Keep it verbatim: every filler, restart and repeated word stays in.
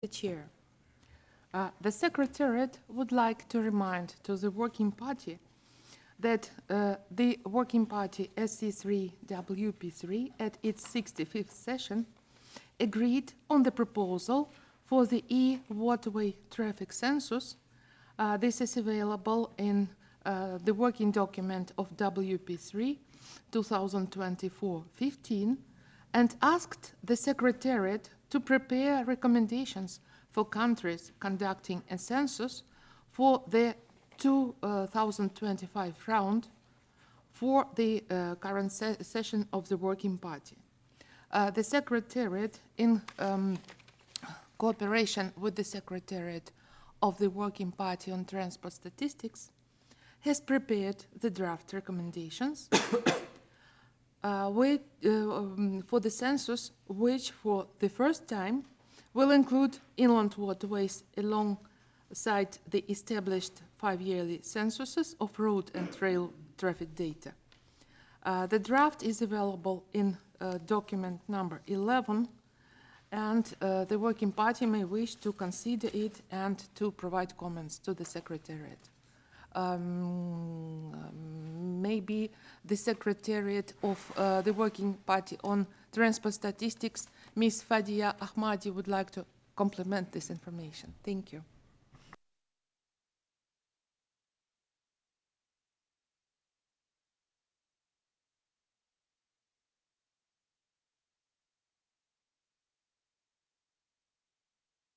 The Chair. Uh, the Secretariat would like to remind to the Working Party that uh, the Working Party S C three W P three at its sixty-fifth session agreed on the proposal for the e-waterway traffic census. Uh, this is available in uh, the working document of W P three twenty twenty-four fifteen and asked the Secretariat to prepare recommendations for countries conducting a census for the two thousand twenty-five round for the uh, current se session of the Working Party. Uh, the Secretariat, in um, cooperation with the Secretariat of the Working Party on Transport Statistics, has prepared the draft recommendations uh, with, uh, um, for the census, which for the first time will include inland waterways alongside the established five-yearly censuses of road and rail traffic data. Uh, the draft is available in uh, document number eleven, and uh, the Working Party may wish to consider it and to provide comments to the Secretariat. Um, um, maybe the Secretariat of uh, the Working Party on Transport Statistics, Miz Fadia Ahmadi, would like to complement this information. Thank you.